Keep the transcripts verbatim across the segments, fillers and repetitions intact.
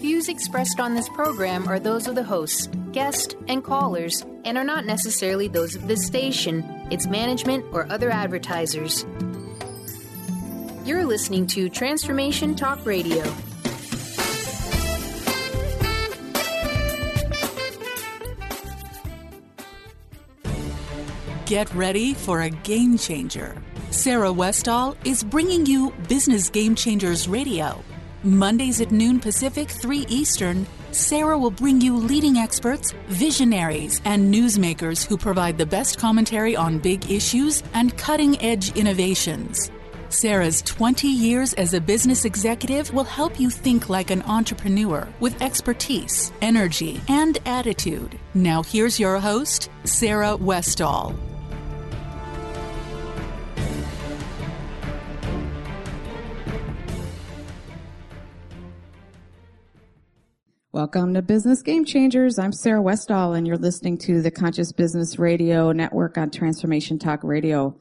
views expressed on this program are those of the hosts, guests, and callers, and are not necessarily those of this station, its management, or other advertisers. You're listening to Transformation Talk Radio. Get ready for a game changer. Sarah Westall is bringing you Business Game Changers Radio. Mondays at noon Pacific, three Eastern, Sarah will bring you leading experts, visionaries, and newsmakers who provide the best commentary on big issues and cutting-edge innovations. Sarah's twenty years as a business executive will help you think like an entrepreneur with expertise, energy, and attitude. Now here's your host, Sarah Westall. Welcome to Business Game Changers. I'm Sarah Westall, and you're listening to the Conscious Business Radio Network on Transformation Talk Radio.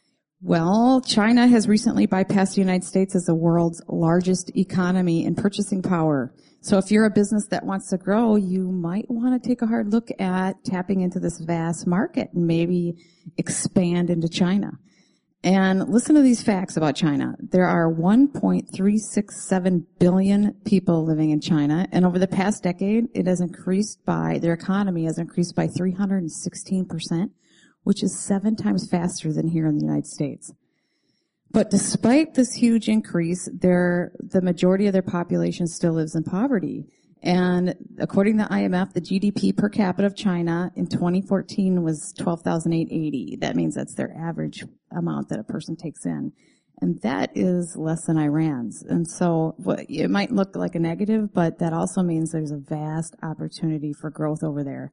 Well, China has recently bypassed the United States as the world's largest economy in purchasing power. So if you're a business that wants to grow, you might want to take a hard look at tapping into this vast market and maybe expand into China. And listen to these facts about China. There are one point three six seven billion people living in China, and over the past decade, it has increased by, their economy has increased by three hundred sixteen percent, which is seven times faster than here in the United States. But despite this huge increase, there, the majority of their population still lives in poverty. And according to the I M F, the G D P per capita of China in twenty fourteen was twelve thousand eight hundred eighty. That means that's their average amount that a person takes in. And that is less than Iran's. And so well, it might look like a negative, but that also means there's a vast opportunity for growth over there.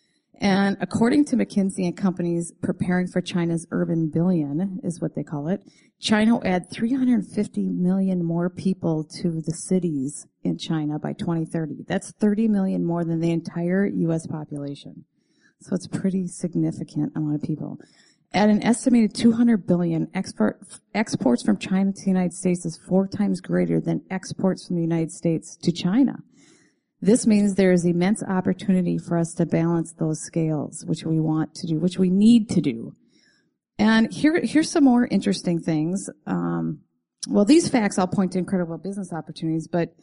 And according to McKinsey and Company's preparing for China's urban billion, is what they call it, China will add three hundred fifty million more people to the cities in China by twenty thirty. That's thirty million more than the entire U S population. So it's a pretty significant amount of people. At an estimated two hundred billion, export, exports from China to the United States is four times greater than exports from the United States to China. This means there is immense opportunity for us to balance those scales, which we want to do, which we need to do. And here, here's some more interesting things. Um, well, these facts all point to incredible business opportunities, but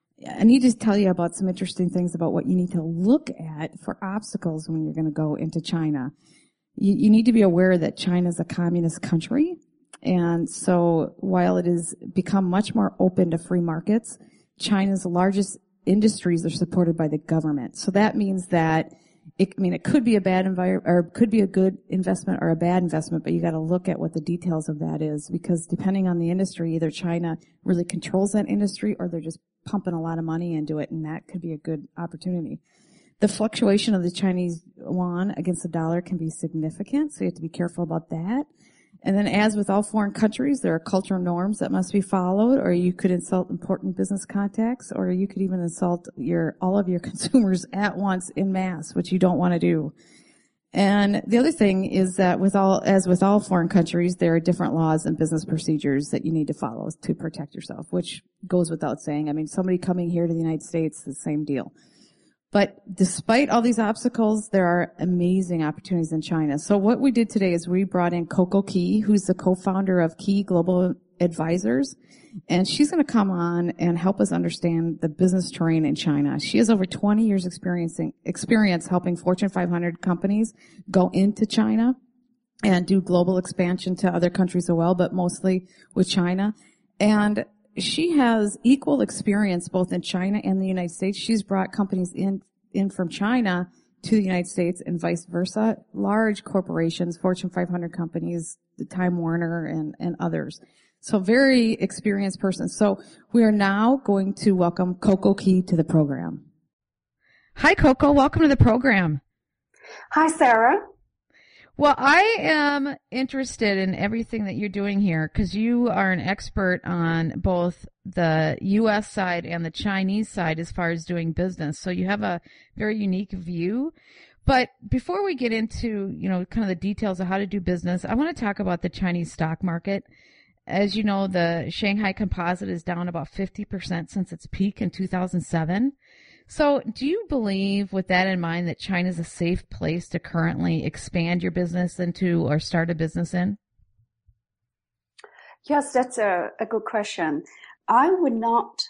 I need to tell you about some interesting things about what you need to look at for obstacles when you're going to go into China. You, you need to be aware that China is a communist country, and so while it has become much more open to free markets, China's largest industries are supported by the government. So that means that it, I mean, it could be a bad environment, or could be a good investment or a bad investment, but you got to look at what the details of that is, because depending on the industry, either China really controls that industry or they're just pumping a lot of money into it, and that could be a good opportunity. The fluctuation of the Chinese yuan against the dollar can be significant, so you have to be careful about that. And then, as with all foreign countries, there are cultural norms that must be followed, or you could insult important business contacts, or you could even insult your all of your consumers at once in mass, which you don't want to do. And the other thing is that, with all, as with all foreign countries, there are different laws and business procedures that you need to follow to protect yourself, which goes without saying. I mean, somebody coming here to the United States, the same deal. But despite all these obstacles, there are amazing opportunities in China. So what we did today is we brought in Coco Key, who's the co-founder of Key Global Advisors, and she's going to come on and help us understand the business terrain in China. She has over twenty years experiencing, experience helping Fortune five hundred companies go into China and do global expansion to other countries as well, but mostly with China. And she has equal experience both in China and the United States. She's brought companies in, in from China to the United States and vice versa. Large corporations, Fortune five hundred companies, the Time Warner and, and others. So very experienced person. So we are now going to welcome Coco Key to the program. Hi, Coco. Welcome to the program. Hi, Sarah. Well, I am interested in everything that you're doing here because you are an expert on both the U S side and the Chinese side as far as doing business. So you have a very unique view. But before we get into, you know, kind of the details of how to do business, I want to talk about the Chinese stock market. as you know, the Shanghai Composite is down about fifty percent since its peak in two thousand seven. So do you believe, with that in mind, that China is a safe place to currently expand your business into or start a business in? Yes, that's a, a good question. I would not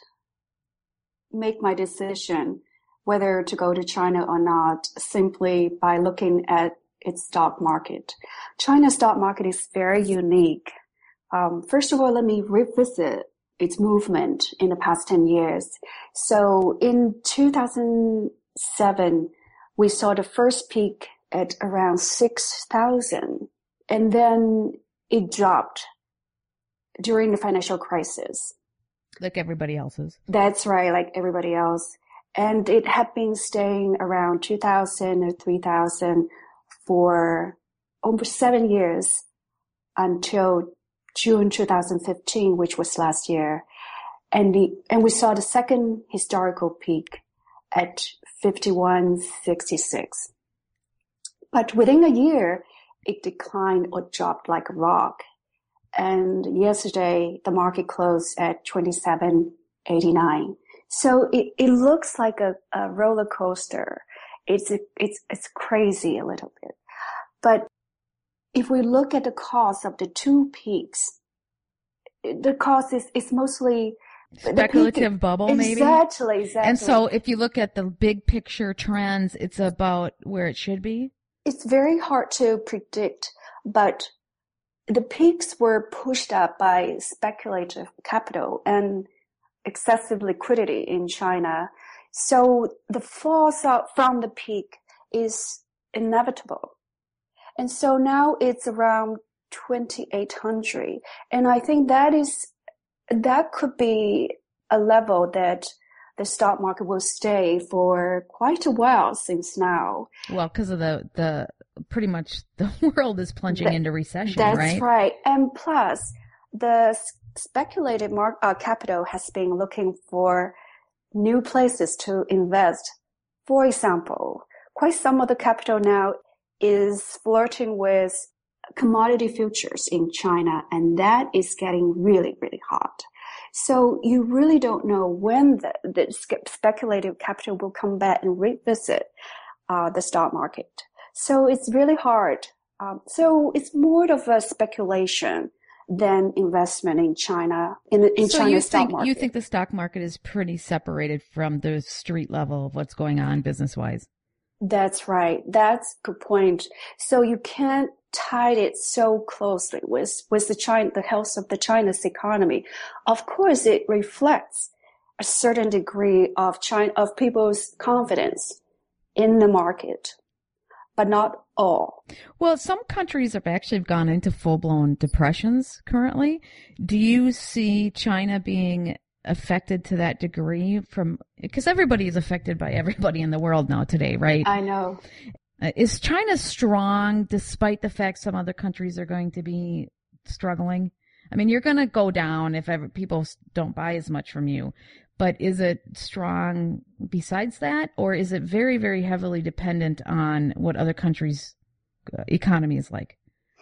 make my decision whether to go to China or not simply by looking at its stock market. China's stock market is very unique. Um, first of all, let me revisit its movement in the past ten years. So in two thousand seven, we saw the first peak at around six thousand, and then it dropped during the financial crisis. Like everybody else's. That's right, like everybody else. And it had been staying around two thousand or three thousand for almost seven years until June two thousand fifteen, which was last year. And the, and we saw the second historical peak at fifty-one sixty-six. But within a year, it declined or dropped like a rock. And yesterday, the market closed at twenty-seven eighty-nine. So it, it looks like a, a roller coaster. It's, it's, it's crazy a little bit. But if we look at the cost of the two peaks, the cost is, is mostly speculative peak, bubble, maybe? Exactly, exactly. And so if you look at the big picture trends, it's about where it should be? It's very hard to predict, but the peaks were pushed up by speculative capital and excessive liquidity in China. So the fall from the peak is inevitable. And so now it's around twenty-eight hundred. And I think that is, that could be a level that the stock market will stay for quite a while since now. Well, because of the, the, pretty much the world is plunging that, into recession, that's right? That's right. And plus, the speculative market, uh, capital has been looking for new places to invest. For example, quite some of the capital now is flirting with commodity futures in China, and that is getting really, really hot. So you really don't know when the, the speculative capital will come back and revisit uh, the stock market. So it's really hard. Um, so it's more of a speculation than investment in China, in, in so China's you stock think, market. You think the stock market is pretty separated from the street level of what's going on business-wise? That's right. That's a good point. So you can't tie it so closely with, with the China, the health of the China's economy. Of course, it reflects a certain degree of China, of people's confidence in the market, but not all. Well, some countries have actually gone into full-blown depressions currently. Do you see China being affected to that degree from, because everybody is affected by everybody in the world now today, right? I know. Uh, is China strong despite the fact some other countries are going to be struggling? I mean, you're going to go down if ever people don't buy as much from you, but is it strong besides that, or is it very, very heavily dependent on what other countries' economy is like?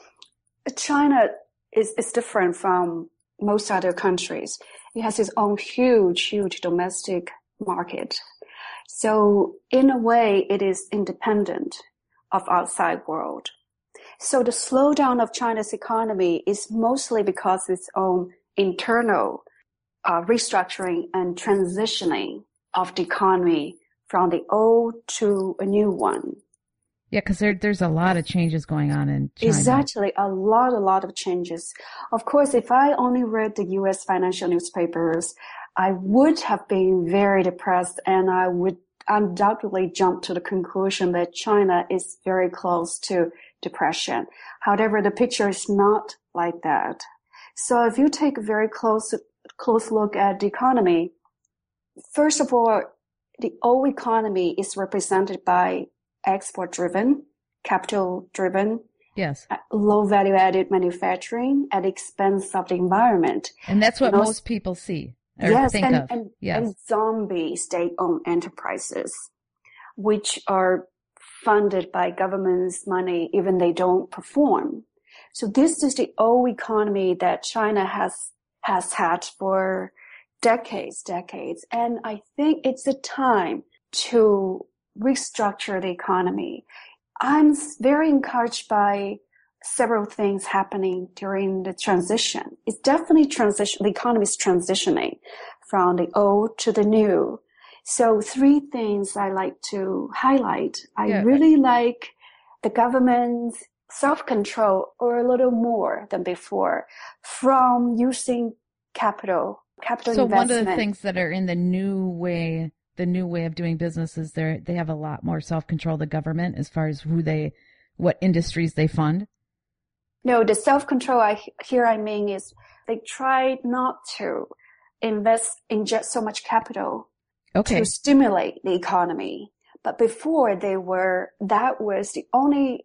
China is, is different from most other countries. It has its own huge, huge domestic market. So in a way, it is independent of outside world. So the slowdown of China's economy is mostly because of its own internal uh, restructuring and transitioning of the economy from the old to a new one. Yeah, because there, there's a lot of changes going on in China. Exactly, a lot, a lot of changes. Of course, if I only read the U S financial newspapers, I would have been very depressed, and I would undoubtedly jump to the conclusion that China is very close to depression. However, the picture is not like that. So if you take a very close, close look at the economy, first of all, the old economy is represented by export-driven, capital-driven, yes, low value-added manufacturing at the expense of the environment. And that's what and most also, people see or yes, think and, of. And, yes, and zombie state-owned enterprises, which are funded by government's money even they don't perform. So this is the old economy that China has has had for decades, decades. And I think it's the time to restructure the economy. I'm very encouraged by several things happening during the transition. It's definitely transition. The economy is transitioning from the old to the new. So three things I like to highlight. I yeah. really like the government's self-control, or a little more than before, from using capital, capital so investment. So one of the things that are in the new way, the new way of doing business is they they have a lot more self-control, the government, as far as who they, what industries they fund. No, the self-control I here I mean is they try not to invest, inject so much capital okay. to stimulate the economy. But before they were, that was the only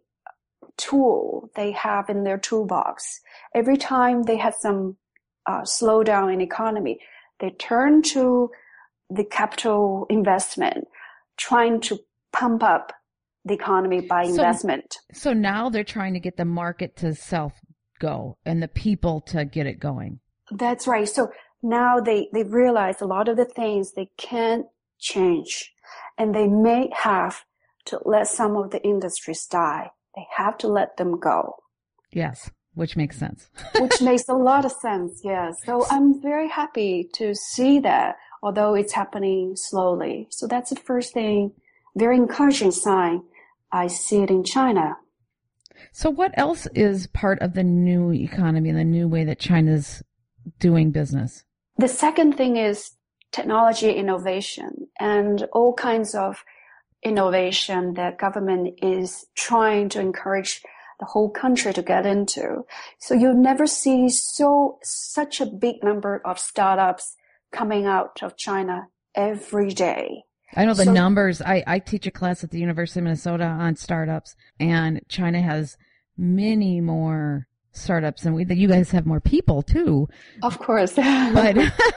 tool they have in their toolbox. Every time they had some uh, slowdown in economy, they turn to the capital investment, trying to pump up the economy by so, investment. So now they're trying to get the market to self go and the people to get it going. That's right. So now they, they realize a lot of the things they can't change, and they may have to let some of the industries die. They have to let them go. Yes, which makes sense. Which makes a lot of sense, yes. So I'm very happy to see that, although it's happening slowly. So that's the first thing, very encouraging sign. I see it in China. So what else is part of the new economy, the new way that China's doing business? The second thing is technology innovation and all kinds of innovation that government is trying to encourage the whole country to get into. So you never see so such a big number of startups coming out of China every day. I know the so, numbers. I, I teach a class at the University of Minnesota on startups, and China has many more startups, and we, you guys have more people too. Of course. But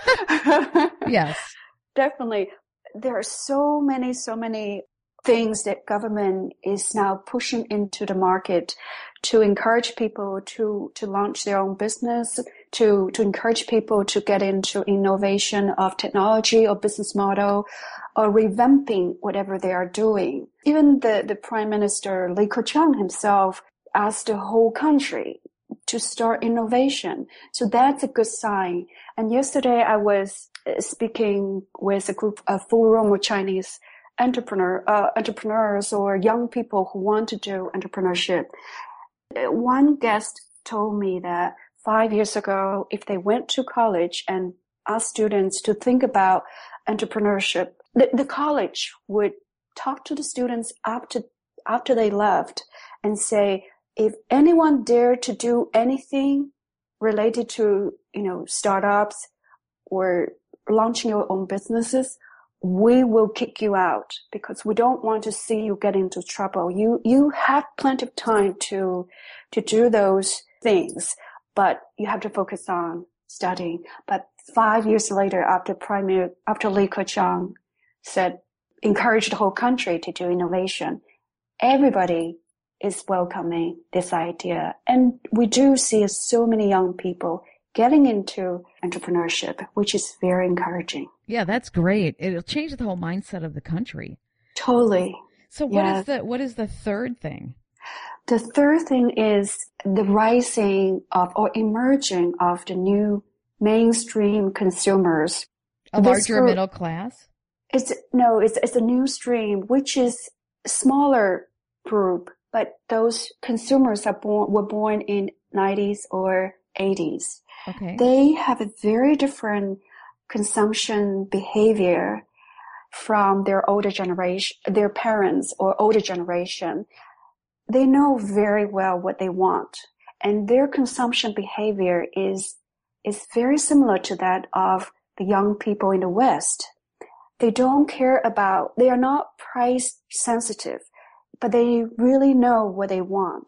yes. Definitely. There are so many, so many things that government is now pushing into the market to encourage people to, to launch their own business, to, to encourage people to get into innovation of technology or business model, or revamping whatever they are doing. Even the, the Prime Minister Li Keqiang himself asked the whole country to start innovation. So that's a good sign. And yesterday I was speaking with a group of full room of Chinese entrepreneur, uh, entrepreneurs or young people who want to do entrepreneurship. One guest told me that five years ago, if they went to college and asked students to think about entrepreneurship, the, the college would talk to the students after, after they left and say, if anyone dare to do anything related to, you know, startups or launching your own businesses, we will kick you out because we don't want to see you get into trouble. You, you have plenty of time to, to do those things, but you have to focus on studying. But five years later, after Prime, after Li Keqiang said, encourage the whole country to do innovation, everybody is welcoming this idea. And we do see so many young people getting into entrepreneurship, which is very encouraging. Yeah, that's great. It'll change the whole mindset of the country. Totally. So what yes. is the what is the third thing? The third thing is the rising of or emerging of the new mainstream consumers. A larger group, middle class? It's no, it's it's a new stream, which is a smaller group, but those consumers are born were born in nineties or eighties. Okay. They have a very different consumption behavior from their older generation, their parents or older generation. They know very well what they want, and their consumption behavior is is very similar to that of the young people in the West. They don't care about, they are not price sensitive, but they really know what they want.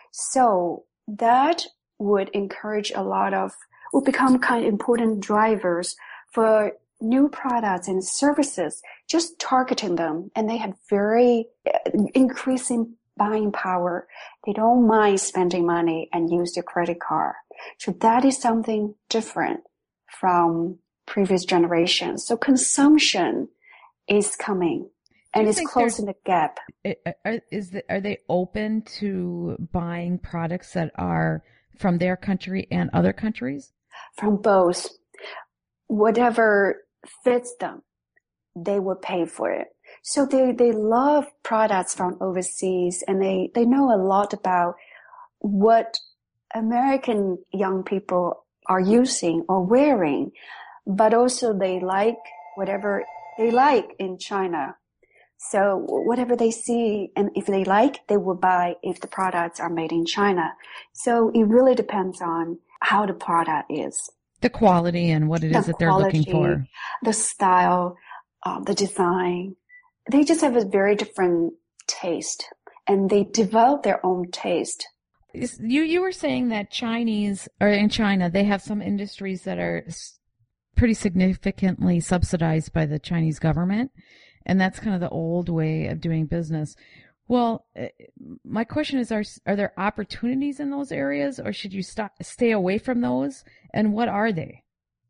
So that would encourage a lot of, would become kind of important drivers for new products and services, just targeting them. And they had very increasing buying power. They don't mind spending money and use their credit card. So that is something different from previous generations. So consumption is coming and it's closing the gap. Are, is the, are they open to buying products that are from their country and other countries? From both. Whatever fits them, they will pay for it. So they, they love products from overseas, and they, they know a lot about what American young people are using or wearing, but also they like whatever they like in China. So whatever they see, and if they like, they will buy if the products are made in China. So it really depends on how the product is. The quality and what it is the that they're quality, looking for. The style, um, the design. They just have a very different taste, and they develop their own taste. You you were saying that Chinese, or in China, they have some industries that are pretty significantly subsidized by the Chinese government, and that's kind of the old way of doing business. Well, my question is, are are there opportunities in those areas, or should you stop, stay away from those? And what are they?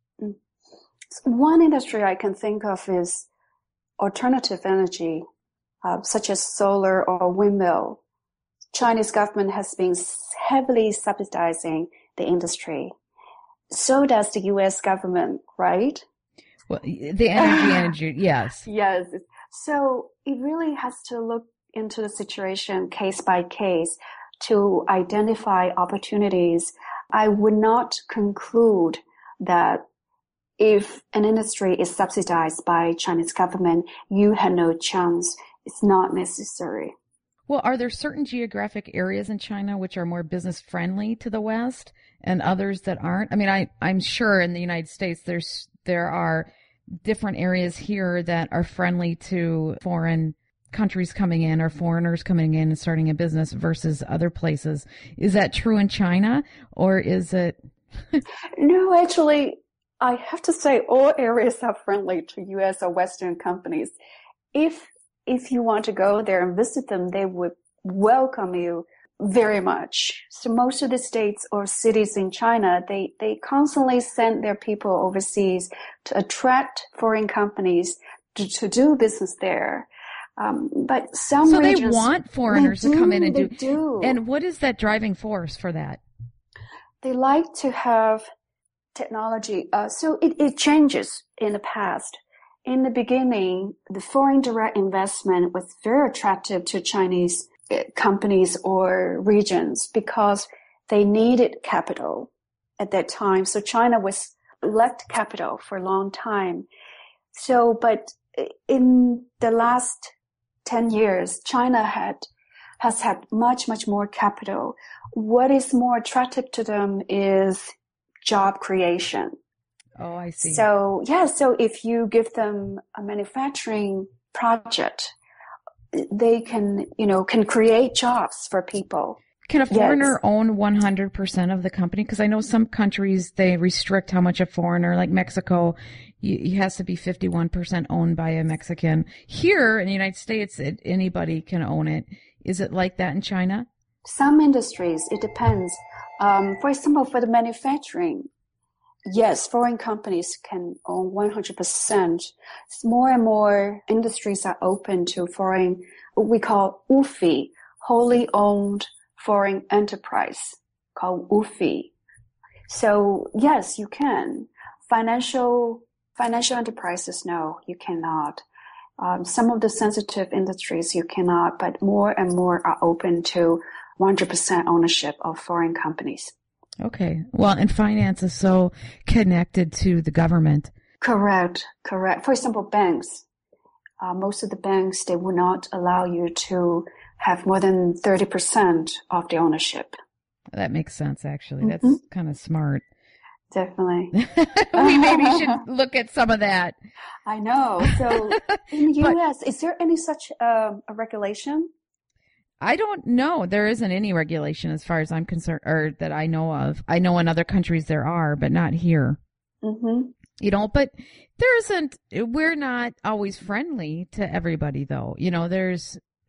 One industry I can think of is alternative energy, uh, such as solar or windmill. Chinese government has been heavily subsidizing the industry. So does the U S government, right? Well, the energy, energy, yes. Yes. So it really has to look into the situation case by case to identify opportunities. I would not conclude that if an industry is subsidized by Chinese government, you have no chance. It's not necessary. Well, are there certain geographic areas in China which are more business friendly to the West and others that aren't? I mean, I, I'm sure in the United States there's there are different areas here that are friendly to foreign countries coming in or foreigners coming in and starting a business versus other places. Is that true in China, or is it? No, actually, I have to say all areas are friendly to U S or Western companies. If if you want to go there and visit them, they would welcome you very much. So most of the states or cities in China, they, they constantly send their people overseas to attract foreign companies to, to do business there. Um, but some so regions, they want foreigners they to do, come in and they do. do. And what is that driving force for that? They like to have technology. Uh, so it, it changes in the past. In the beginning, the foreign direct investment was very attractive to Chinese companies or regions because they needed capital at that time. So China was lacked capital for a long time. So, but in the last ten years, China had, has had much, much more capital. What is more attractive to them is job creation. Oh, I see. So, yeah, so if you give them a manufacturing project, they can, you know, can create jobs for people. Can a foreigner Yes. own one hundred percent of the company? Because I know some countries, they restrict how much a foreigner, like Mexico, it has to be fifty-one percent owned by a Mexican. Here in the United States, it, anybody can own it. Is it like that in China? Some industries, it depends. Um, for example, for the manufacturing, yes, foreign companies can own one hundred percent. More and more industries are open to foreign, what we call W F I, wholly owned foreign enterprise, called W F I. So yes, you can. Financial, financial enterprises, no, you cannot. Um, some of the sensitive industries you cannot, but more and more are open to one hundred percent ownership of foreign companies. Okay. Well, and finance is so connected to the government. Correct, correct. For example, banks. Uh, most of the banks, they will not allow you to have more than thirty percent of the ownership. That makes sense, actually. Mm-hmm. That's kind of smart. Definitely. We maybe should look at some of that. I know. So in the U S, is there any such um, a regulation? I don't know. There isn't any regulation as far as I'm concerned, or that I know of. I know in other countries there are, but not here. Mm-hmm. You know, but there isn't, we're not always friendly to everybody though. You know, there's,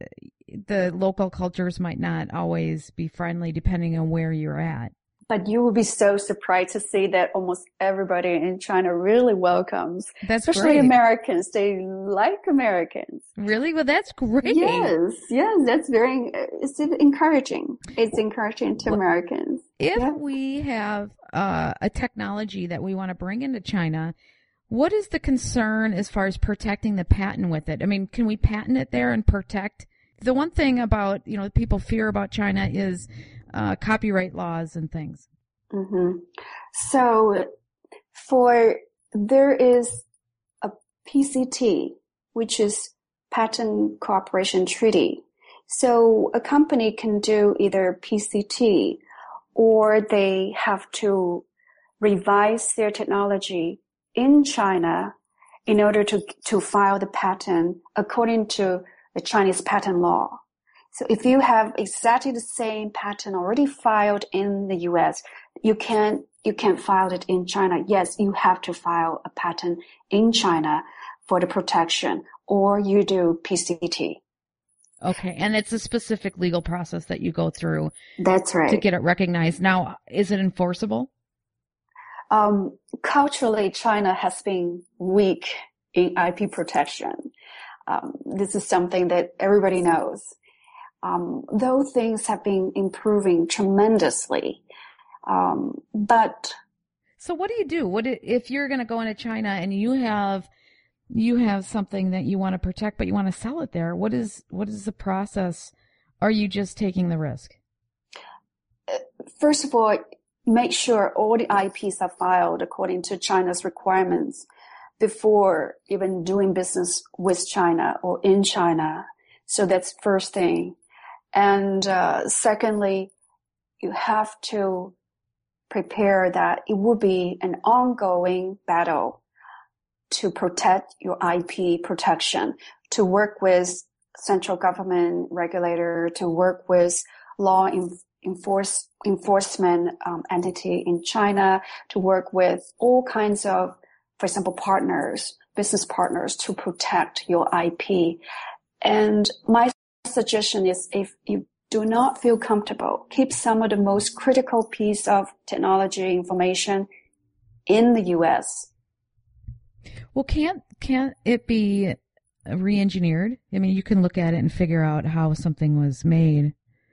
the local cultures might not always be friendly depending on where you're at. But you will be so surprised to see that almost everybody in China really welcomes, that's especially great. Americans. They like Americans. Really? Well, that's great. Yes, yes, that's very, it's encouraging. It's encouraging to well, Americans. If yeah. we have uh, a technology that we want to bring into China, what is the concern as far as protecting the patent with it? I mean, can we patent it there and protect? The one thing about, you know, people fear about China is uh, copyright laws and things. Mm-hmm. So for, there is a P C T, which is Patent Cooperation Treaty. So a company can do either P C T or they have to revise their technology in China in order to, to file the patent according to the Chinese patent law. So if you have exactly the same patent already filed in the U S, you can't, you can't file it in China. Yes, you have to file a patent in China for the protection, or you do P C T. Okay. And it's a specific legal process that you go through. That's right. To get it recognized. Now, is it enforceable? Um, culturally, China has been weak in I P protection. Um, this is something that everybody knows. Um, though things have been improving tremendously, um, but. So what do you do? What if you're going to go into China and you have, you have something that you want to protect, but you want to sell it there? What is, what is the process? Are you just taking the risk? First of all, make sure all the I Ps are filed according to China's requirements before even doing business with China or in China. So that's first thing. And uh, secondly, you have to prepare that it will be an ongoing battle to protect your I P protection, to work with central government regulator, to work with law enforcement enforce enforcement um, entity in China, to work with all kinds of, for example, partners, business partners, to protect your I P. And my suggestion is, if you do not feel comfortable, keep some of the most critical piece of technology information in the U S. Well, can't can't it be re-engineered? I mean, you can look at it and figure out how something was made.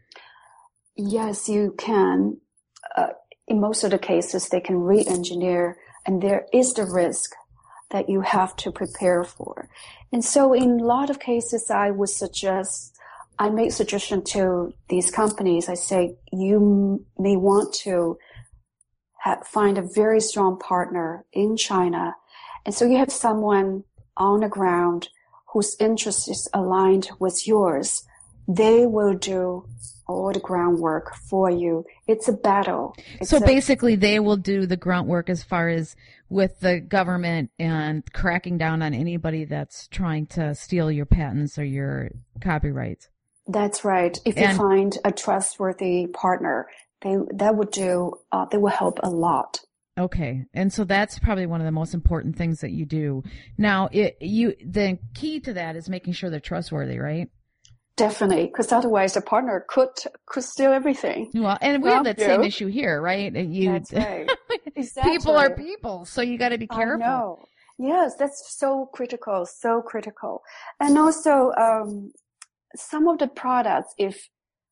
Yes, you can. Uh, in most of the cases, they can re-engineer, and there is the risk that you have to prepare for. And so in a lot of cases, I would suggest, I make suggestion to these companies. I say, you may want to ha- find a very strong partner in China. And so you have someone on the ground whose interest is aligned with yours. They will do all the groundwork for you. It's a battle. It's so a, basically they will do the groundwork as far as with the government and cracking down on anybody that's trying to steal your patents or your copyrights. That's right. If and, you find a trustworthy partner, they that would do, uh, they will help a lot. Okay. And so that's probably one of the most important things that you do. Now, it, you, the key to that is making sure they're trustworthy, right? Definitely, because otherwise the partner could could steal everything. Well, and we well, have that you. same issue here, right? You, that's right. Exactly. People are people, so you got to be careful. I know. Yes, that's so critical, so critical. And also, um, some of the products, if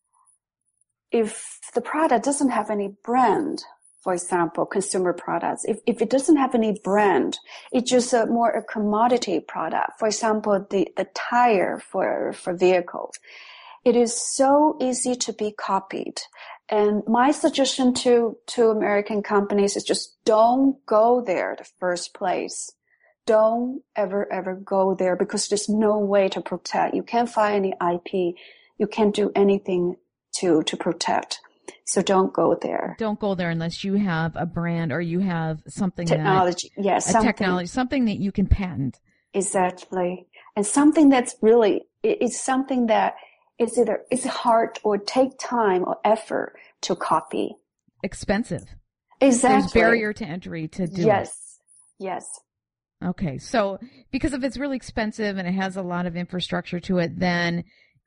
if the product doesn't have any brand, for example, consumer products, if, if it doesn't have any brand, it's just a more a commodity product. For example, the, the tire for, for vehicles. It is so easy to be copied. And my suggestion to, to American companies is just don't go there the first place. Don't ever, ever go there because there's no way to protect. You can't find any I P. You can't do anything to, to protect. So don't go there. Don't go there unless you have a brand or you have something technology. That, yes, a something. technology, something that you can patent. Exactly, and something that's really it's something that is either it's hard or take time or effort to copy. Expensive. Exactly. There's barrier to entry to do yes. it. Yes. Okay, so because if it's really expensive and it has a lot of infrastructure to it, then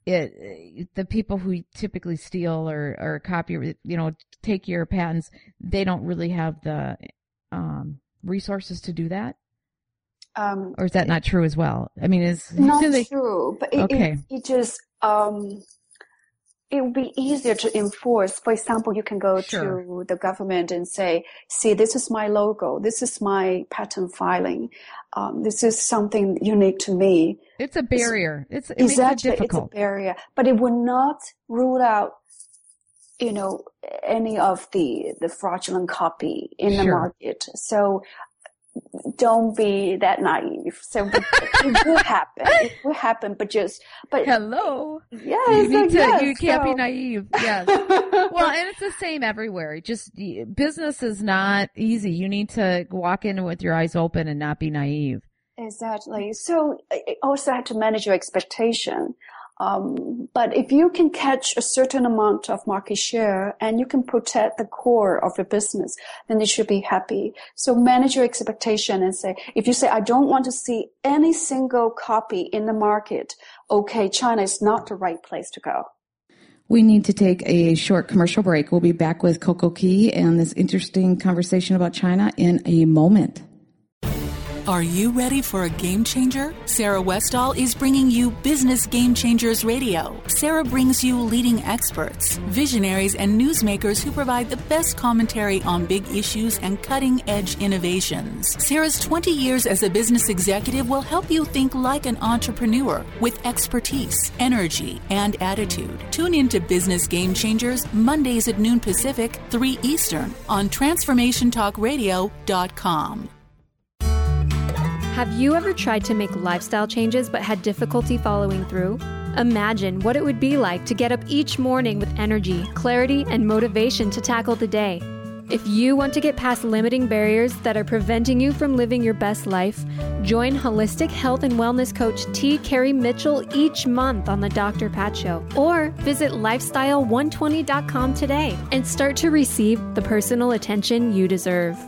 it, the people who typically steal or, or copy, you know, take your patents, they don't really have the um, resources to do that? Um, or is that not true as well? I mean, is not they, true, but it, okay. it, it just, um, it would be easier to enforce. For example, you can go sure. to the government and say, see, this is my logo. This is my patent filing. Um, this is something unique to me. It's a barrier. It's, it exactly, makes it difficult. It's a barrier, but it would not rule out, you know, any of the, the fraudulent copy in sure. the market. So don't be that naive. So it will happen. It will happen, but just, but. Hello. Yes. You need to, yes, you can't so. be naive. Yes. Well, and it's the same everywhere. Just business is not easy. You need to walk in with your eyes open and not be naive. Exactly. So I also have to manage your expectation. Um, but if you can catch a certain amount of market share and you can protect the core of your business, then you should be happy. So manage your expectation and say, if you say, I don't want to see any single copy in the market, okay, China is not the right place to go. We need to take a short commercial break. We'll be back with Coco Key and this interesting conversation about China in a moment. Are you ready for a game changer? Sarah Westall is bringing you Business Game Changers Radio. Sarah brings you leading experts, visionaries, and newsmakers who provide the best commentary on big issues and cutting-edge innovations. Sarah's twenty years as a business executive will help you think like an entrepreneur with expertise, energy, and attitude. Tune in to Business Game Changers Mondays at noon Pacific, three Eastern on transformation talk radio dot com. Have you ever tried to make lifestyle changes but had difficulty following through? Imagine what it would be like to get up each morning with energy, clarity, and motivation to tackle the day. If you want to get past limiting barriers that are preventing you from living your best life, join holistic health and wellness coach T. Carrie Mitchell each month on the Doctor Pat Show, or visit lifestyle one twenty dot com today and start to receive the personal attention you deserve.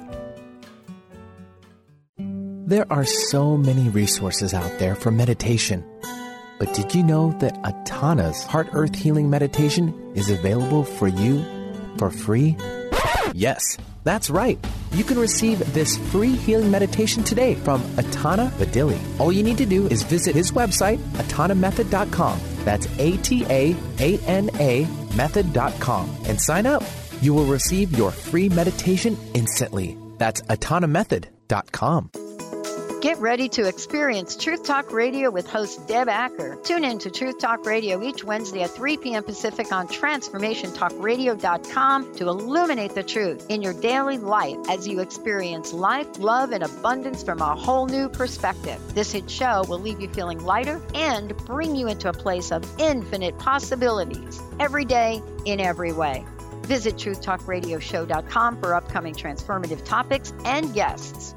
There are so many resources out there for meditation. But did you know that Atana's Heart Earth Healing Meditation is available for you for free? Yes, that's right. You can receive this free healing meditation today from Atana Vadili. All you need to do is visit his website, atana method dot com. That's A T A A N A method dot com. And sign up. You will receive your free meditation instantly. That's atana method dot com. Get ready to experience Truth Talk Radio with host Deb Acker. Tune in to Truth Talk Radio each Wednesday at three p.m. Pacific on transformation talk radio dot com to illuminate the truth in your daily life as you experience life, love, and abundance from a whole new perspective. This hit show will leave you feeling lighter and bring you into a place of infinite possibilities every day in every way. Visit truth talk radio show dot com for upcoming transformative topics and guests.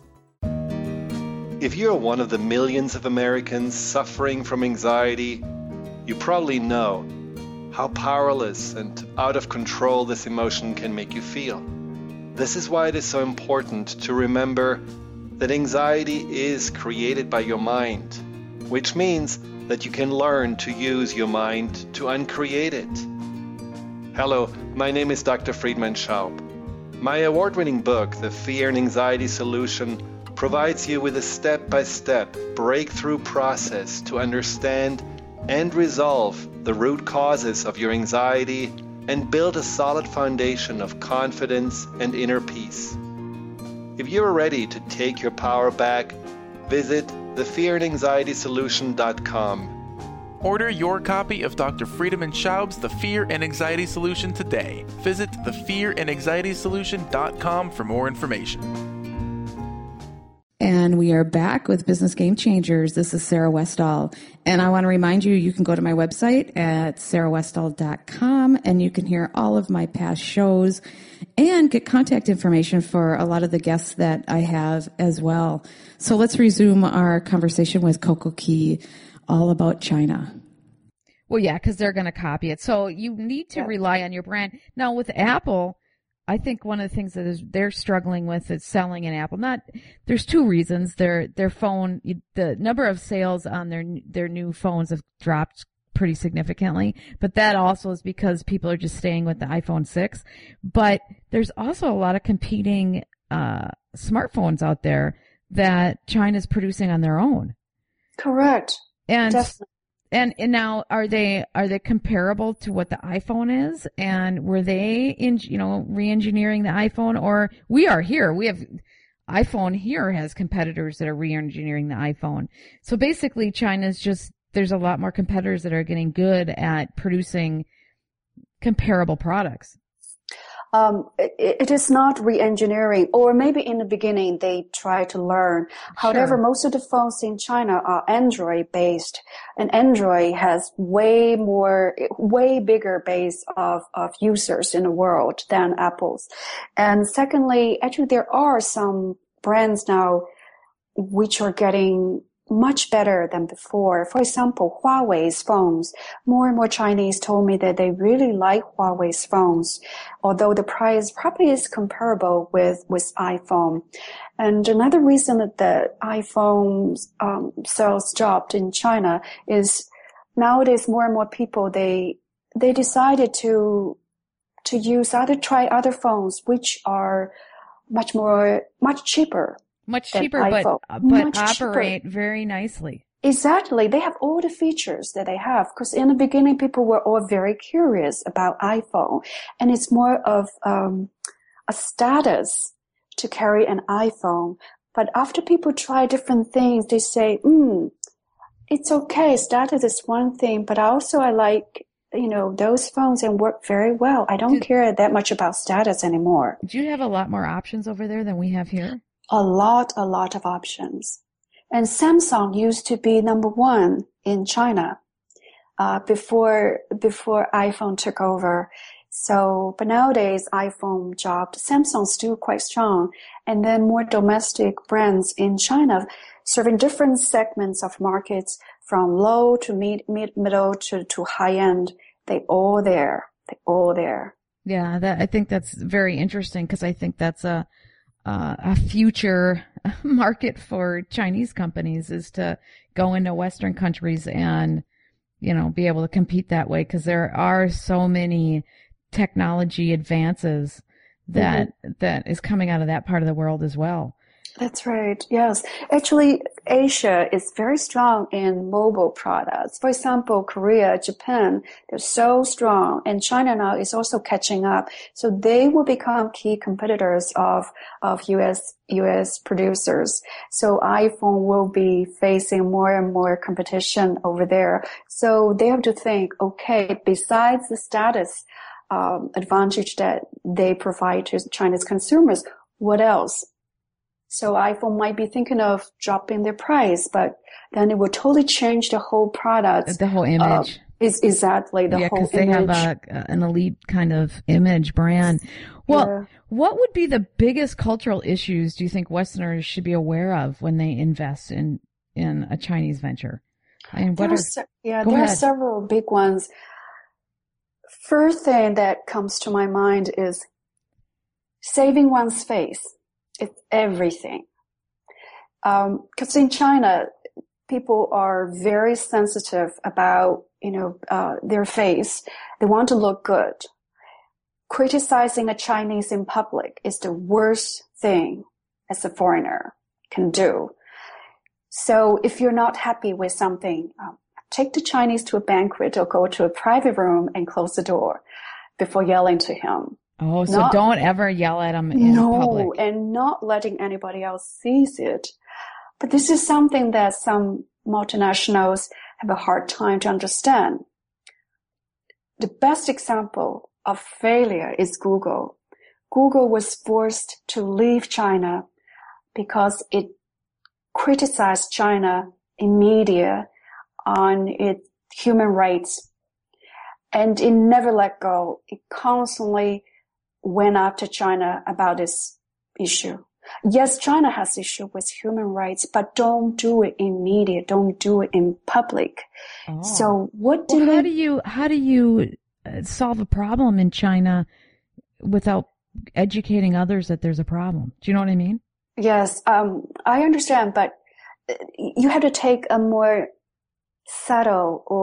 If you're one of the millions of Americans suffering from anxiety, you probably know how powerless and out of control this emotion can make you feel. This is why it is so important to remember that anxiety is created by your mind, which means that you can learn to use your mind to uncreate it. Hello, my name is Doctor Friedemann Schaub. My award-winning book, The Fear and Anxiety Solution, provides you with a step-by-step breakthrough process to understand and resolve the root causes of your anxiety and build a solid foundation of confidence and inner peace. If you're ready to take your power back, visit the fear and anxiety solution dot com. Order your copy of Doctor Friedemann Schaub's The Fear and Anxiety Solution today. Visit the fear and anxiety solution dot com for more information. And we are back with Business Game Changers. This is Sarah Westall. And I want to remind you, you can go to my website at sarah westall dot com and you can hear all of my past shows and get contact information for a lot of the guests that I have as well. So let's resume our conversation with Coco Key all about China. Well, yeah, because they're going to copy it. So you need to yeah. rely on your brand. Now, with Apple, I think one of the things that is, they're struggling with is selling an Apple. Not, there's two reasons. Their their phone, the number of sales on their their new phones have dropped pretty significantly. But that also is because people are just staying with the iPhone six. But there's also a lot of competing uh, smartphones out there that China's producing on their own. Correct. And Definitely. and and now are they are they comparable to what the iPhone is? And were they in you know re-engineering the iPhone, or we are here? We have iPhone here has competitors that are re-engineering the iPhone. So basically, China's just there's a lot more competitors that are getting good at producing comparable products. Um, it, it is not re-engineering, or maybe in the beginning they try to learn. However, Sure. most of the phones in China are Android based, and Android has way more, way bigger base of, of users in the world than Apple's. And secondly, actually there are some brands now which are getting much better than before. For example, Huawei's phones. More and more Chinese told me that they really like Huawei's phones, although the price probably is comparable with, with iPhone. And another reason that the iPhone um, sales dropped in China is nowadays more and more people, they, they decided to, to use other, try other phones, which are much more, much cheaper. Much than cheaper, but iPhone. but Much operate cheaper. very nicely. Exactly. They have all the features that they have, because in the beginning, people were all very curious about iPhone, and it's more of um, a status to carry an iPhone. But after people try different things, they say, hmm, it's okay. Status is one thing, but also I like, you know, those phones and work very well. I don't Did- care that much about status anymore. Do you have a lot more options over there than we have here? A lot, a lot of options. And Samsung used to be number one in China, uh, before, before iPhone took over. So, but nowadays iPhone dropped. Samsung's still quite strong. And then more domestic brands in China serving different segments of markets from low to mid, mid, middle to, to high end. They all there. They all there. Yeah, that I think that's very interesting because I think that's a uh, a future market for Chinese companies is to go into Western countries and, you know, be able to compete that way because there are so many technology advances that mm-hmm. that is coming out of that part of the world as well. That's right. Yes. Actually, Asia is very strong in mobile products. For example, Korea, Japan, they're so strong. And China now is also catching up. So they will become key competitors of, of U S, U S producers. So iPhone will be facing more and more competition over there. So they have to think, okay, besides the status, um, advantage that they provide to Chinese consumers, what else? So iPhone might be thinking of dropping their price, but then it will totally change the whole product. The whole image. Uh, is exactly the yeah, whole image. Yeah, because they have a, an elite kind of image brand. Well, yeah. What would be the biggest cultural issues do you think Westerners should be aware of when they invest in, in a Chinese venture? I mean, what there are, are se- yeah, there ahead. are several big ones. First thing that comes to my mind is saving one's face. It's everything. Um, cause in China, people are very sensitive about, you know, uh, their face. They want to look good. Criticizing a Chinese in public is the worst thing as a foreigner can do. So if you're not happy with something, um, take the Chinese to a banquet or go to a private room and close the door before yelling to him. Oh, so not, don't ever yell at them in no, public. No, and not letting anybody else sees it. But this is something that some multinationals have a hard time to understand. The best example of failure is Google. Google was forced to leave China because it criticized China in media on its human rights. And it never let go. It constantly went after China about this issue. Yes, China has issue with human rights, but don't do it in media. Don't do it in public. Oh. So what do well, they... how do you how do you solve a problem in China without educating others that there's a problem? Do you know what I mean? Yes, um, I understand, but you have to take a more subtle or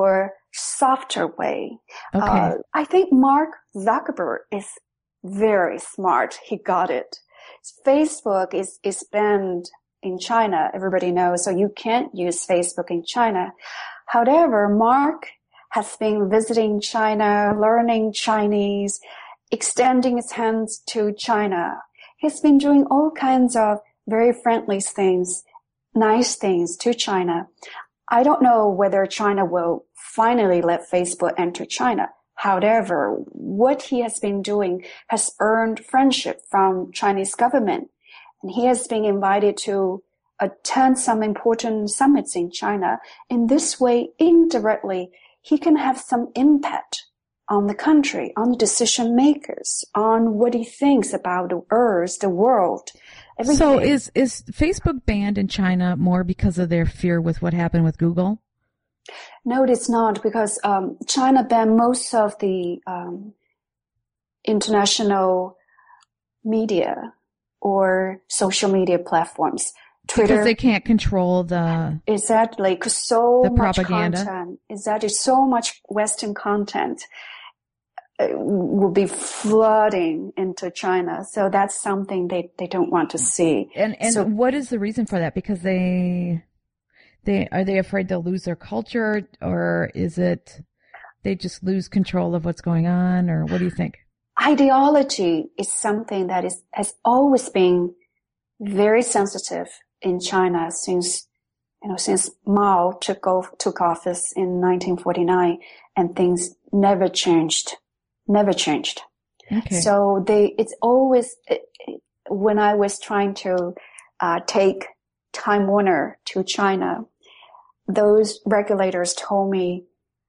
softer way. Okay. Uh, I think Mark Zuckerberg is very smart. He got it. Facebook is, is banned in China. Everybody knows. So you can't use Facebook in China. However, Mark has been visiting China, learning Chinese, extending his hands to China. He's been doing all kinds of very friendly things, nice things to China. I don't know whether China will finally let Facebook enter China. However, what he has been doing has earned friendship from Chinese government. And he has been invited to attend some important summits in China. In this way, indirectly, he can have some impact on the country, on the decision makers, on what he thinks about the earth, the world. Everything. So is, is Facebook banned in China more because of their fear with what happened with Google? No, it's not, because um, China banned most of the um, international media or social media platforms. Twitter, because they can't control the exactly, because so the much propaganda. content, exactly, so much Western content uh, will be flooding into China. So that's something they, they don't want to see. And and so, what is the reason for that? Because they they are they afraid they'll lose their culture, or is it they just lose control of what's going on, or what do you think? Ideology is something that is has always been very sensitive in China since, you know, since Mao took off, took office in nineteen forty-nine, and things never changed, never changed. Okay. So they, it's always, it, it, when I was trying to, uh, take Time Warner to China, those regulators told me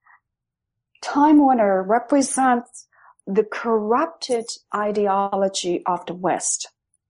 Time Warner represents the corrupted ideology of the West.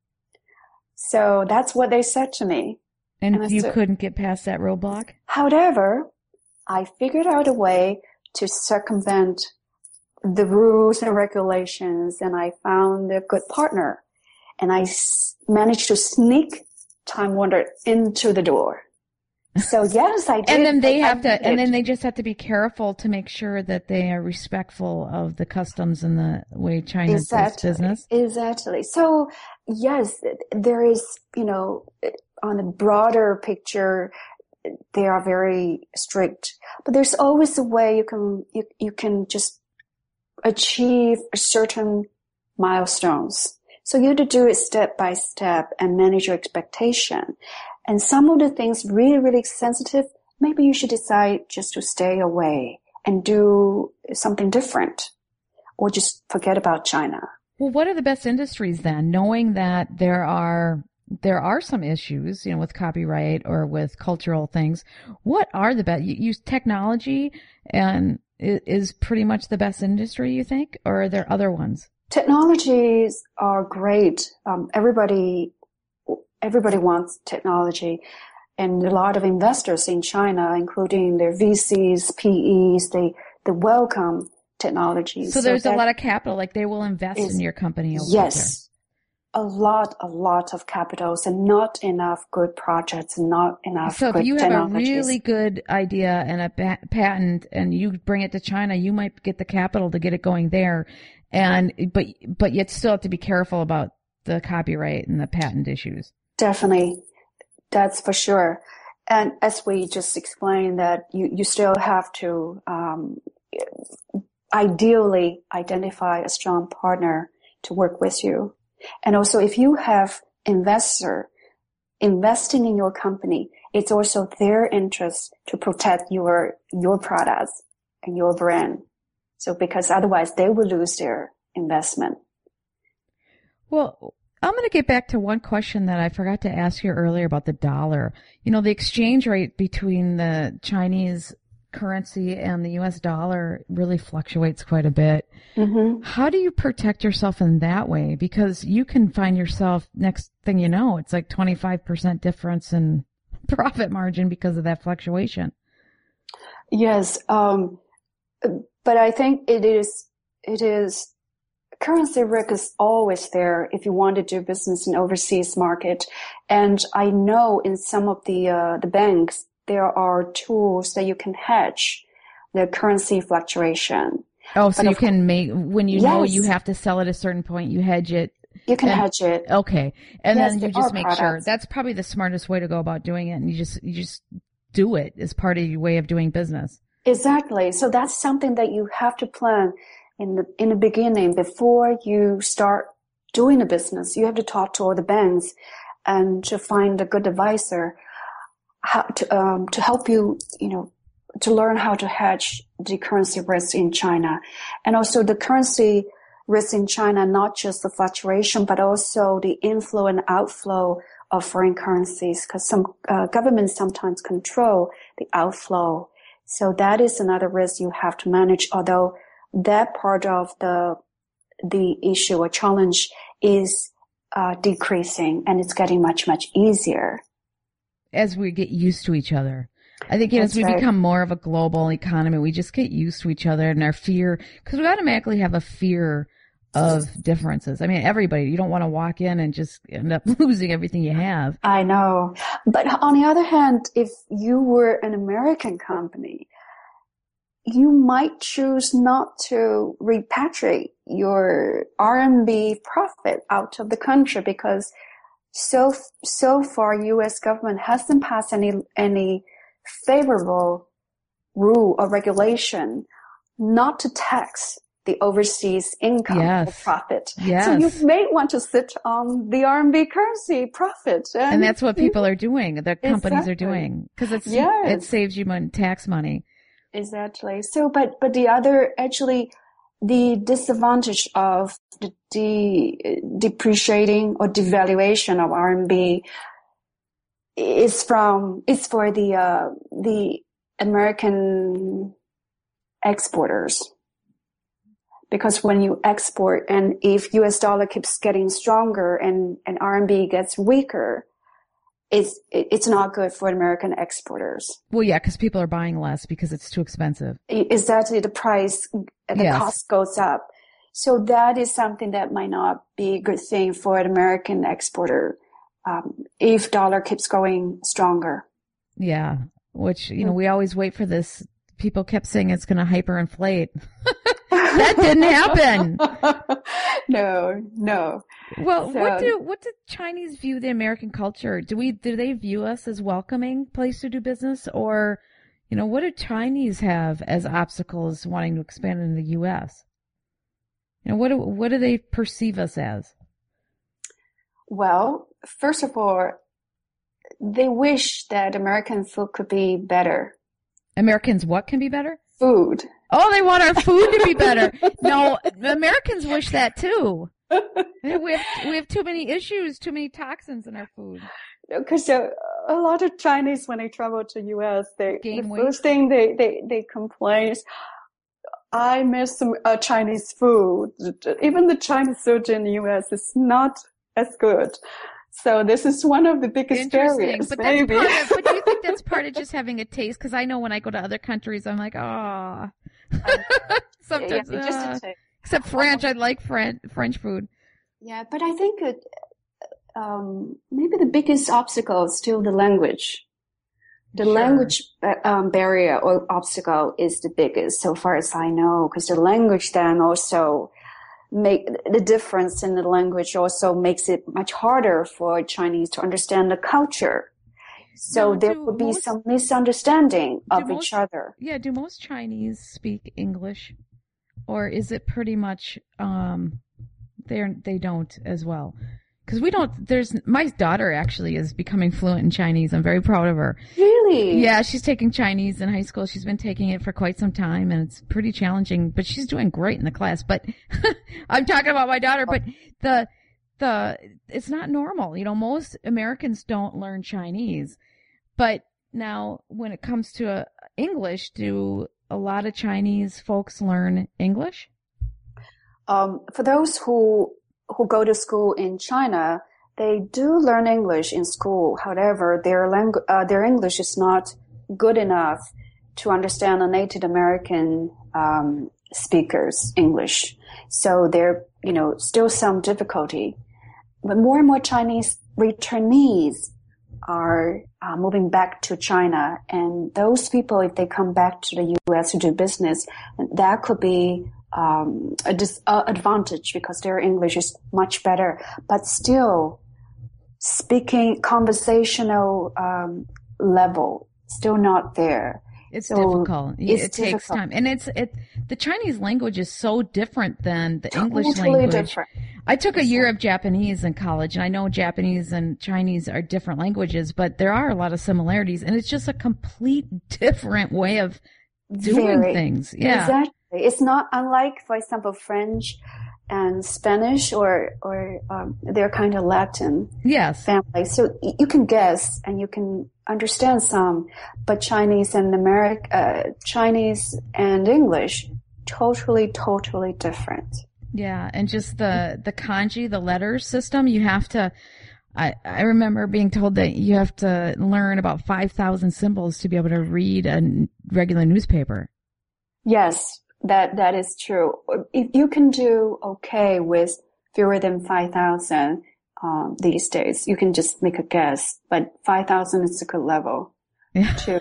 So that's what they said to me. And, and you said, couldn't get past that roadblock? However, I figured out a way to circumvent the rules and regulations, and I found a good partner. And I s- managed to sneak Time Warner into the door. So yes, I did. And then they I, have I to, did. and then they just have to be careful to make sure that they are respectful of the customs and the way China exactly. does business. Exactly. So yes, there is, you know, on the broader picture, they are very strict, but there's always a way you can, you, you can just achieve certain milestones. So you have to do it step by step and manage your expectation. And some of the things really, really sensitive, maybe you should decide just to stay away and do something different, or just forget about China. Well, what are the best industries then, knowing that there are there are some issues, you know, with copyright or with cultural things? What are the best? You use technology, and is pretty much the best industry, you think, or are there other ones? Technologies are great. Um, everybody. Everybody wants technology, and a lot of investors in China, including their V Cs, P Es, they, they welcome technology. So, so there's a lot of capital, like they will invest is, in your company over yes, there. a lot, a lot of capitals, and not enough good projects, not enough so good So if you have a technologies. really good idea and a pa- patent, and you bring it to China, you might get the capital to get it going there, and but but you still have to be careful about the copyright and the patent issues. Definitely. That's for sure. And as we just explained, that you, you still have to um, ideally identify a strong partner to work with you. And also, if you have investor investing in your company, it's also their interest to protect your your products and your brand. So because otherwise they will lose their investment. Well, I'm going to get back to one question that I forgot to ask you earlier about the dollar. You know, the exchange rate between the Chinese currency and the U S dollar really fluctuates quite a bit. Mm-hmm. How do you protect yourself in that way? Because you can find yourself, next thing you know, it's like twenty-five percent difference in profit margin because of that fluctuation. Yes. Um, but I think it is, it is, currency risk is always there if you want to do business in overseas market. And I know in some of the, uh, the banks, there are tools that you can hedge the currency fluctuation. Oh, so but you can make, when you yes. know you have to sell at a certain point, you hedge it. You can and, hedge it. Okay. And yes, then you just make products. Sure. That's probably the smartest way to go about doing it. And you just, you just do it as part of your way of doing business. Exactly. So that's something that you have to plan in the, in the beginning before you start doing a business. You have to talk to all the banks and to find a good advisor how to, um, to help you, you know, to learn how to hedge the currency risk in China. And also the currency risk in China, not just the fluctuation, but also the inflow and outflow of foreign currencies, because some uh, governments sometimes control the outflow. So that is another risk you have to manage, although that part of the the issue or challenge is uh, decreasing, and it's getting much, much easier. As we get used to each other. I think as we right. become more of a global economy, we just get used to each other and our fear, because we automatically have a fear of differences. I mean, everybody, you don't want to walk in and just end up losing everything you have. I know. But on the other hand, if you were an American company, you might choose not to repatriate your R M B profit out of the country because so, so far U S government hasn't passed any, any favorable rule or regulation not to tax the overseas income yes. or profit. Yes. So you may want to sit on the R M B currency profit. And, and that's what people are doing. The companies exactly. are doing because it's yes. it saves you money, tax money. Exactly. So, but but the other actually the disadvantage of the de- depreciating or devaluation of R M B is from is for the uh, the American exporters. Because when you export and if U S dollar keeps getting stronger and, and R M B gets weaker, it's, it's not good for American exporters. Well, yeah, because people are buying less because it's too expensive. Exactly. The price, the yes. cost goes up. So that is something that might not be a good thing for an American exporter, um, if dollar keeps going stronger. Yeah. Which, you know, we always wait for this. People kept saying it's going to hyperinflate. That didn't happen. No, no. Well, so, what do what do Chinese view the American culture? Do we do they view us as welcoming place to do business, or, you know, what do Chinese have as obstacles wanting to expand in the U S? You know, what do what do they perceive us as? Well, first of all, they wish that American food could be better. Americans, what can be better? Food. Oh, they want our food to be better. No, Americans wish that too. We have we have too many issues, too many toxins in our food. Because uh, a lot of Chinese, when they travel to U S, they Gain the weight. first thing they they they complain is, "I miss some uh, Chinese food. Even the Chinese food in the U S is not as good." So this is one of the biggest barriers, but maybe. That's part of, but do you think that's part of just having a taste? Because I know when I go to other countries, I'm like, oh. Sometimes, yeah, just uh, a taste. Except French, I like French French food. Yeah, but I think it, um, maybe the biggest obstacle is still the language. The Sure. language um, barrier or obstacle is the biggest, so far as I know, because the language then also make the difference in the language also makes it much harder for Chinese to understand the culture. So Now, there do would be most- some misunderstanding do of most- each other. Yeah, do most Chinese speak English, or is it pretty much um, they they don't as well? Because we don't. There's my daughter actually is becoming fluent in Chinese. I'm very proud of her. Really? Yeah, she's taking Chinese in high school. She's been taking it for quite some time, and it's pretty challenging, but she's doing great in the class. But I'm talking about my daughter, but the, the, it's not normal. You know, most Americans don't learn Chinese, but now when it comes to uh, English, do a lot of Chinese folks learn English? Um, for those who, who go to school in China, they do learn English in school. However, their langu- uh, their English is not good enough to understand a Native American um, speaker's English. So there, you know, still some difficulty. But more and more Chinese returnees are uh, moving back to China. And those people, if they come back to the U S to do business, that could be um, a dis- uh, advantage because their English is much better. But still, speaking conversational um, level, still not there. It's so difficult. It's it difficult. takes time, and it's it. The Chinese language is so different than the totally English language. Different. I took a year of Japanese in college, and I know Japanese and Chinese are different languages, but there are a lot of similarities, and it's just a complete different way of doing Very. things. Yeah, exactly. It's not unlike, for example, French and Spanish, or or um, they're kind of Latin yes. family. So y- you can guess and you can understand some, but Chinese and American, uh, Chinese and English, totally, totally different. Yeah, and just the the kanji, the letters system, you have to. I I remember being told that you have to learn about five thousand symbols to be able to read a n- regular newspaper. Yes, that that is true. If you can do okay with fewer than five thousand um, these days, you can just make a guess. But five thousand is a good level. Yeah. Too.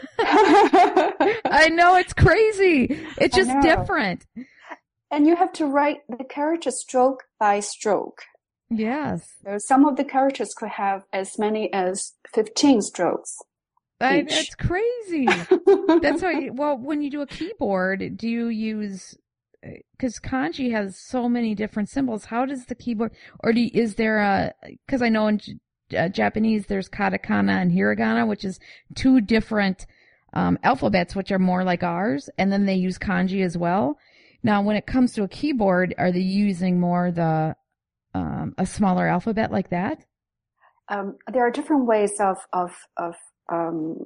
I know, it's crazy. It's just different. And you have to write the character stroke by stroke. Yes. So some of the characters could have as many as fifteen strokes. I, that's crazy. That's why, well, when you do a keyboard, do you use, because kanji has so many different symbols, how does the keyboard, or do you, is there a, because I know in uh, Japanese there's katakana and hiragana, which is two different um, alphabets, which are more like ours, and then they use kanji as well. Now, when it comes to a keyboard, are they using more the, um, a smaller alphabet like that? Um, there are different ways of, of, of, um,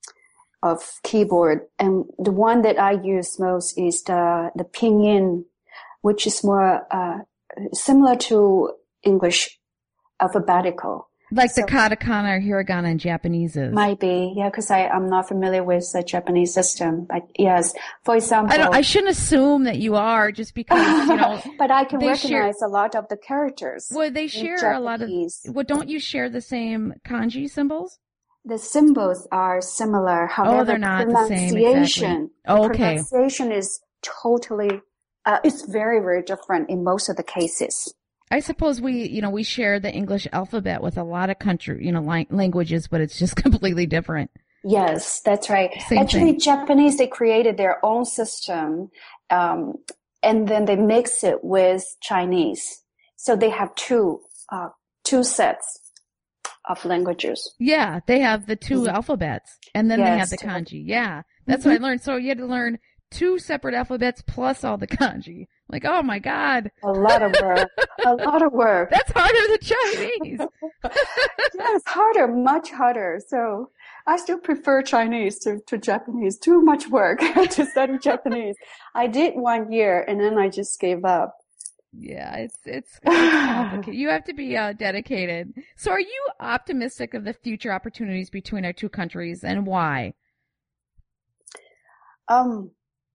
of keyboard. And the one that I use most is the, the pinyin, which is more, uh, similar to English alphabetical. Like So- the katakana or hiragana in Japanese is. Might be, yeah, because I'm not familiar with the Japanese system. But yes, for example, I don't. I shouldn't assume that you are, just because you know. but I can they recognize share- a lot of the characters. Well, they in share a lot of. Japanese. Well, don't you share the same kanji symbols? The symbols are similar, however, Oh, they're not the same, pronunciation, exactly. Oh, okay. pronunciation is totally, uh, it's very, very different in most of the cases. I suppose we, you know, we share the English alphabet with a lot of country, you know, li- languages, but it's just completely different. Yes, that's right. Same Actually, thing. Japanese, they created their own system, um, and then they mix it with Chinese. So they have two, uh, two sets of languages. Yeah, they have the two Mhm. alphabets, and then they have Yes, the two. kanji. Yeah, that's what I learned. So you had to learn two separate alphabets plus all the kanji. Like, oh my god, A lot of work. a lot of work. that's harder than Chinese. Yes, harder, much harder. So I still prefer Chinese to, to Japanese. Too much work to study Japanese. I did one year and then I just gave up. Yeah, it's it's, it's complicated. You have to be uh, dedicated. So, are you optimistic of the future opportunities between our two countries, and why? Um,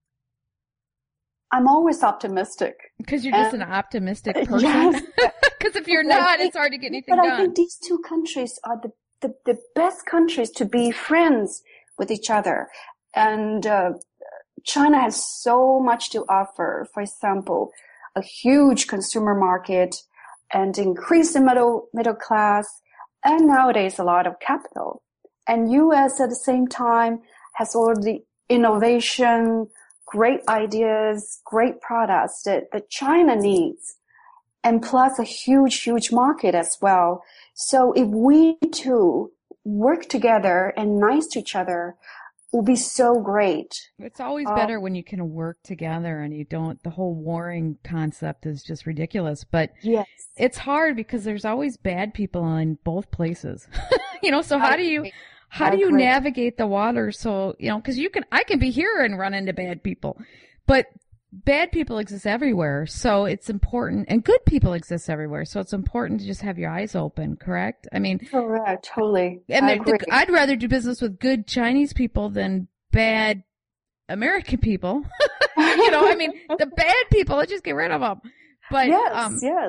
I'm always optimistic. Because you're just Um, an optimistic person. Yes. Because if you're But I not, think- it's hard to get anything But I done. think these two countries are the, the, the best countries to be friends with each other. And uh, China has so much to offer. For example, a huge consumer market and increase the middle middle class, and nowadays a lot of capital. And U S at the same time has all the innovation, great ideas, great products that, that China needs, and plus a huge, huge market as well. So if we two work together and nice to each other, it will be so great. It's always Uh, better when you can work together and you don't, the whole warring concept is just ridiculous. But Yes. it's hard because there's always bad people in both places. You know, so how I do you, agree. how I do you agree. navigate the water? So, you know, because you can, I can be here and run into bad people, but bad people exist everywhere. So it's important, and good people exist everywhere. So it's important to just have your eyes open, correct? I mean, Correct, totally. and I the, agree. the, I'd rather do business with good Chinese people than bad American people. You know, I mean, the bad people, let's just get rid of them. But, yes, um, yes.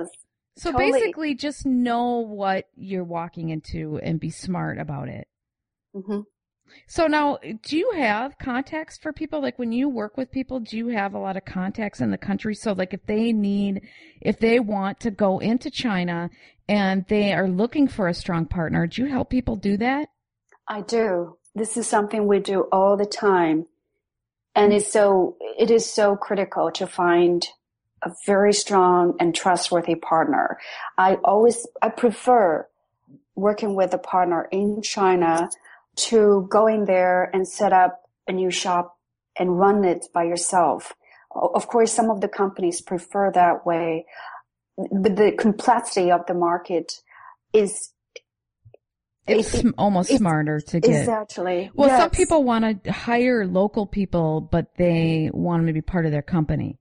So totally. basically, just know what you're walking into and be smart about it. Mm-hmm. So now, do you have contacts for people? Like when you work with people, do you have a lot of contacts in the country? So like if they need, if they want to go into China and they are looking for a strong partner, do you help people do that? I do. This is something we do all the time. And it's so, it is so critical to find a very strong and trustworthy partner. I always, I prefer working with a partner in China to going there and set up a new shop and run it by yourself. Of course, some of the companies prefer that way, but the complexity of the market is It's it, almost it's, smarter to get. Exactly. Well, yes. some people want to hire local people, but they want them to be part of their company.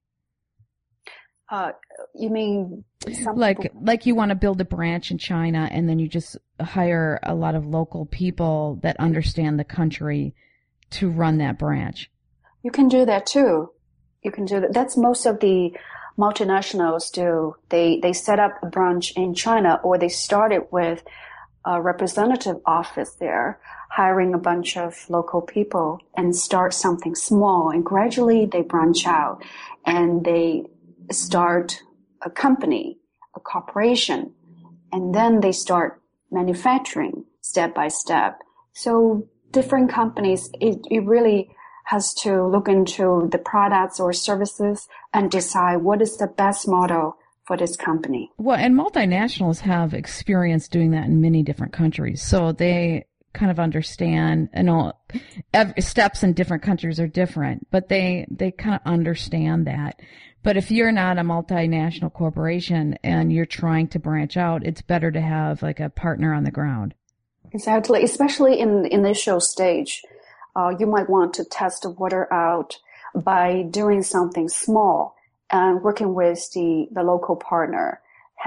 Uh, you mean some like people... like you want to build a branch in China, and then you just hire a lot of local people that understand the country to run that branch. You can do that too. You can do that. That's most of the multinationals do. They they set up a branch in China, or they started with a representative office there, hiring a bunch of local people and start something small, and gradually they branch out and they start a company, a corporation, and then they start manufacturing step by step. So different companies, it, it really has to look into the products or services and decide what is the best model for this company. Well, and multinationals have experience doing that in many different countries. So they kind of understand, you know, every, steps in different countries are different, but they, they kind of understand that. But if you're not a multinational corporation and you're trying to branch out, it's better to have like a partner on the ground. Exactly. Especially in the initial stage, uh, you might want to test the water out by doing something small and working with the, the local partner.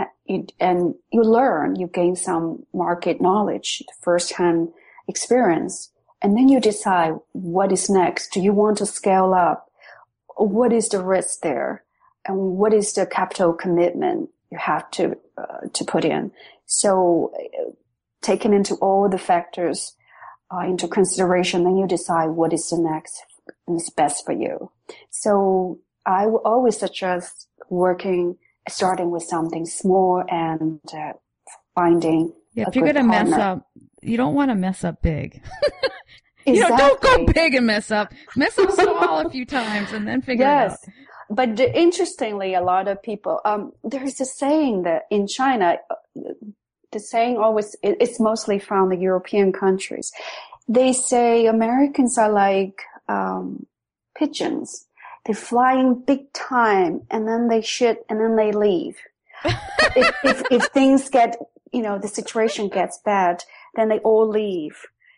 And you learn, you gain some market knowledge, first-hand experience, and then you decide what is next. Do you want to scale up? What is the risk there? And what is the capital commitment you have to, uh, to put in? So uh, taking into all the factors, uh, into consideration, then you decide what is the next and is best for you. So I will always suggest working, starting with something small and uh, finding yeah, a if you're good going to partner. mess up, you don't want to mess up big. Exactly. You know, don't go big and mess up. Mess up small a few times and then figure yes. it out. But the, interestingly, a lot of people, um, there's a saying that in China, the saying always, it, it's mostly from the European countries. They say Americans are like, um, pigeons. They fly in big time and then they shit and then they leave. if, if, if things get, you know, the situation gets bad, then they all leave.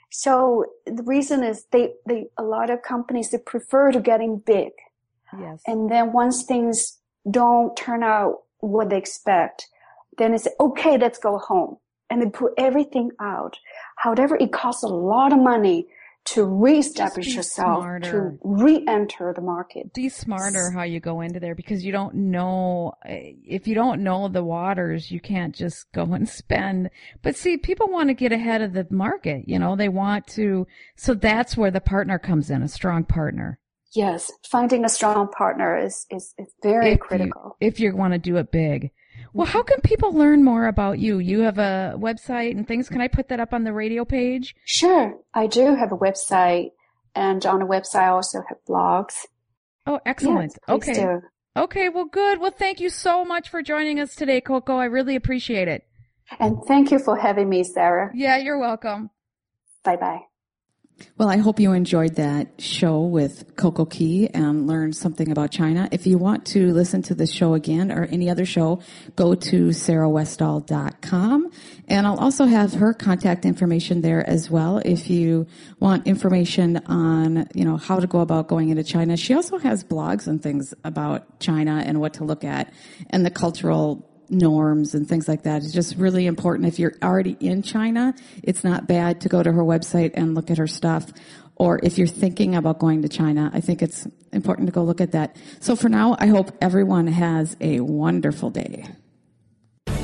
So the reason is they, they, a lot of companies, they prefer to getting big. Yes. And then once things don't turn out what they expect, then they say, okay, let's go home. And they put everything out. However, it costs a lot of money to reestablish yourself, smarter. to re-enter the market. Be smarter how you go into there, because you don't know, if you don't know the waters, you can't just go and spend. But see, people want to get ahead of the market, you know, they want to, so that's where the partner comes in, a strong partner. Yes, finding a strong partner is, is, is very if critical. You, if you want to do it big. Well, how can people learn more about you? You have a website and things. Can I put that up on the radio page? Sure. I do have a website, and on the website I also have blogs. Oh, excellent. Yes, please okay. do. Okay, well, good. Well, thank you so much for joining us today, Coco. I really appreciate it. And thank you for having me, Sarah. Yeah, you're welcome. Bye-bye. Well, I hope you enjoyed that show with Coco Key and learned something about China. If you want to listen to the show again or any other show, go to sarah westall dot com. And I'll also have her contact information there as well if you want information on, you know, how to go about going into China. She also has blogs and things about China and what to look at and the cultural norms and things like that. It's just really important. If you're already in China, it's not bad to go to her website and look at her stuff. Or if you're thinking about going to China, I think it's important to go look at that. So for now, I hope everyone has a wonderful day.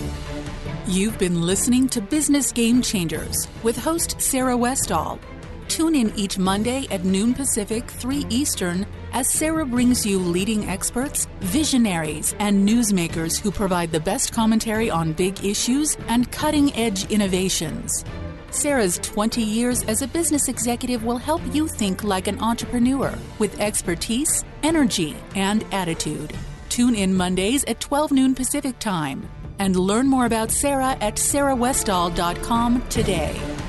You've been listening to Business Game Changers with host Sarah Westall. Tune in each Monday at noon Pacific, three Eastern, as Sarah brings you leading experts, visionaries, and newsmakers who provide the best commentary on big issues and cutting-edge innovations. Sarah's twenty years as a business executive will help you think like an entrepreneur with expertise, energy, and attitude. Tune in Mondays at twelve noon Pacific Time and learn more about Sarah at sarah westall dot com today.